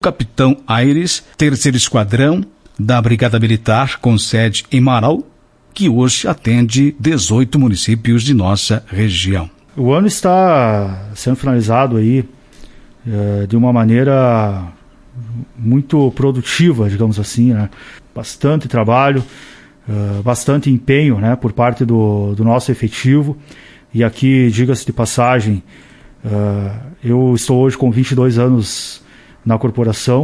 Capitão Aires, 3º Esquadrão da Brigada Militar, com sede em Marau, que hoje atende 18 municípios de nossa região. O ano está sendo finalizado aí de uma maneira muito produtiva, digamos assim, né? Bastante trabalho, bastante empenho, né, por parte do nosso efetivo. E aqui, diga-se de passagem, eu estou hoje com 22 anos na corporação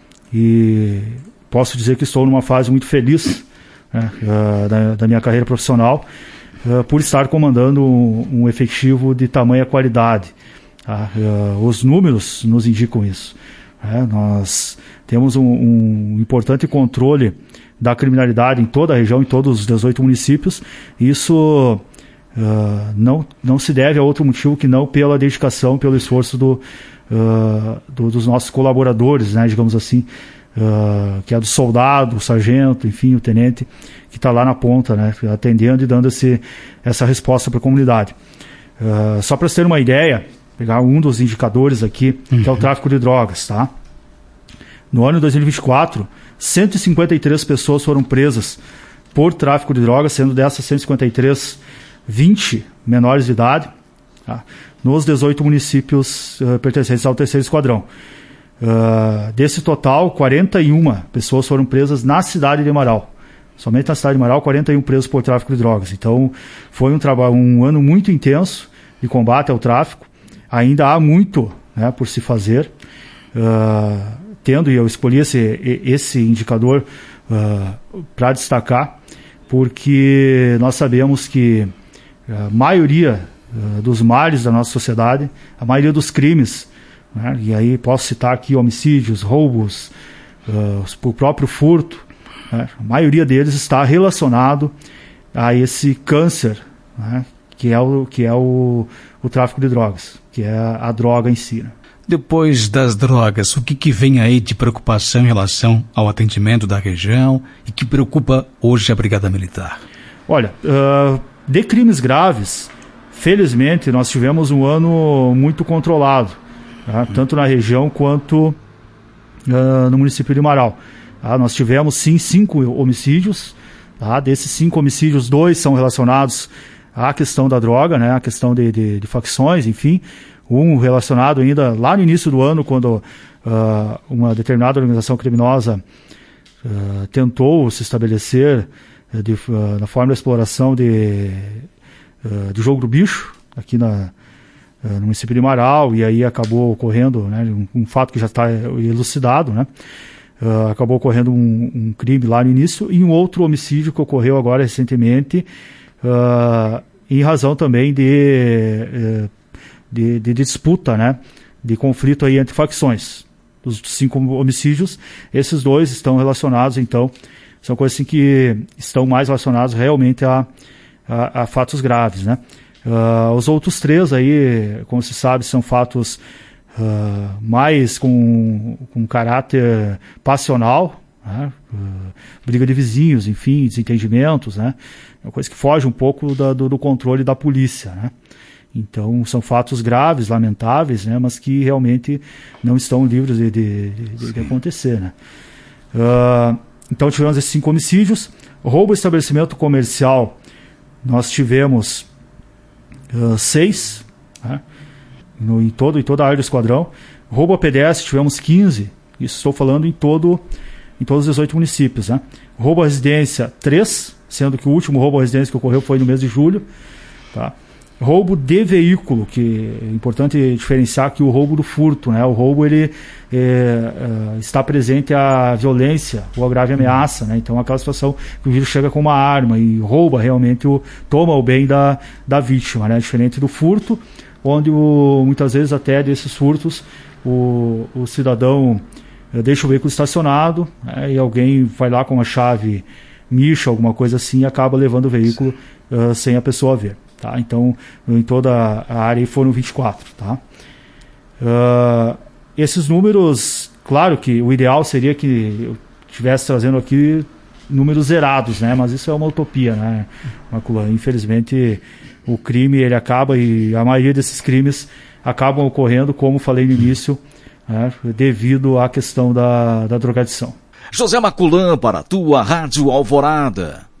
e posso dizer que estou numa fase muito feliz, né, da minha carreira profissional, por estar comandando um efetivo de tamanha qualidade. Tá? Os números nos indicam isso. Nós temos um importante controle da criminalidade em toda a região, em todos os 18 municípios. Isso não se deve a outro motivo que não pela dedicação, pelo esforço dos nossos colaboradores, né, digamos assim, que é do soldado, o sargento, enfim, o tenente, que está lá na ponta, né, atendendo e dando essa resposta para a comunidade. Só para você ter uma ideia, pegar um dos indicadores aqui, que é o tráfico de drogas, tá? No ano de 2024, 153 pessoas foram presas por tráfico de drogas, sendo dessas 153, 20 menores de idade, tá? Nos 18 municípios pertencentes ao 3º Esquadrão. Desse total, 41 pessoas foram presas na cidade de Marau. Somente na cidade de Marau, 41 presos por tráfico de drogas. Então, foi um ano muito intenso de combate ao tráfico. Ainda há muito, né, por se fazer. E eu escolhi esse indicador para destacar, porque nós sabemos que a maioria dos males da nossa sociedade, a maioria dos crimes, né, e aí posso citar aqui homicídios, roubos, o próprio furto, né, a maioria deles está relacionado a esse câncer, né, que é o tráfico de drogas, que é a droga em si, né. Depois das drogas, o que vem aí de preocupação em relação ao atendimento da região e que preocupa hoje a Brigada Militar? Olha, de crimes graves, felizmente nós tivemos um ano muito controlado, tá? Tanto na região quanto no município de Marau. Tá? Nós tivemos sim 5 homicídios, tá? Desses 5 homicídios, 2 são relacionados à questão da droga, né? A questão de facções, enfim. Um relacionado ainda lá no início do ano, quando uma determinada organização criminosa tentou se estabelecer na forma de exploração de jogo do bicho, aqui no município de Marau, e aí acabou ocorrendo, né, um fato que já está elucidado, né, acabou ocorrendo um crime lá no início, e um outro homicídio que ocorreu agora recentemente, em razão também de disputa, né, de conflito aí entre facções. Dos 5 homicídios, esses 2 estão relacionados, então, são coisas assim que estão mais relacionadas realmente a fatos graves, né. Os outros 3 aí, como se sabe, são fatos mais com caráter passional, né, briga de vizinhos, enfim, desentendimentos, né, é uma coisa que foge um pouco do controle da polícia, né. Então, são fatos graves, lamentáveis, né, mas que realmente não estão livres de acontecer, né. Então, tivemos esses 5 homicídios. Roubo a estabelecimento comercial, nós tivemos 6, né, em toda a área do esquadrão. Roubo a pedestre, tivemos 15. Isso estou falando em todos os 18 municípios. Né. Roubo a residência, 3, sendo que o último roubo a residência que ocorreu foi no mês de julho. Tá. Roubo de veículo, que é importante diferenciar aqui o roubo do furto, né? O roubo, ele está presente a violência ou a grave ameaça, né? Então, aquela situação que o indivíduo chega com uma arma e rouba realmente, toma o bem da vítima, né? Diferente do furto, onde muitas vezes até desses furtos o cidadão deixa o veículo estacionado, né? E alguém vai lá com uma chave micha, alguma coisa assim, e acaba levando o veículo sem a pessoa ver. Tá? Então, em toda a área foram 24. Tá? Esses números, claro que o ideal seria que eu estivesse trazendo aqui números zerados, né? Mas isso é uma utopia, né, Macula? Infelizmente, o crime ele acaba, e a maioria desses crimes acabam ocorrendo, como falei no início, né, devido à questão da drogadição. José Maculã para a tua Rádio Alvorada.